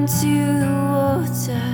into the water,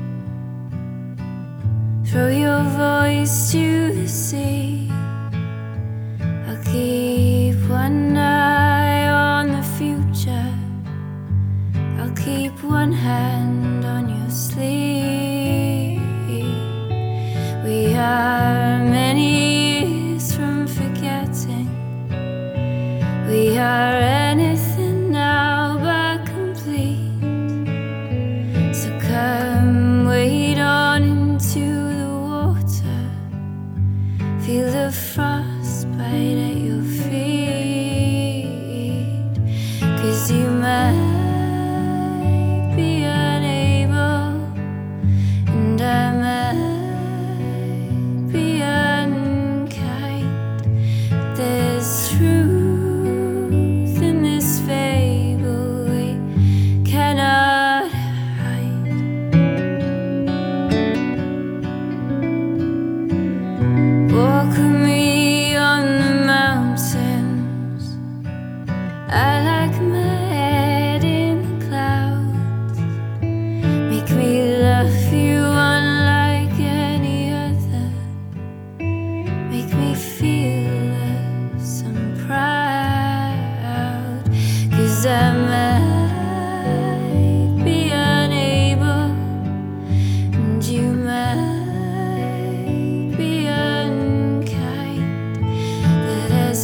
throw your voice to the sea. I'll keep one eye on the future, I'll keep one hand on your sleeve. We are many years from forgetting, we are anything now but complete. So come wade on into the water, feel the frostbite at your feet. 'Cause you might be unable, and I might be unkind. There's truth in this fable we cannot hide. Walk with me on the mountains, I like my head in the clouds. Make me love you unlike any other, make me feel less and proud. 'Cause I might be unable, and you might be unkind. But there's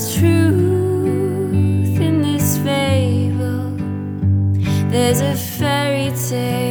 truth in this fable, there's a fairy tale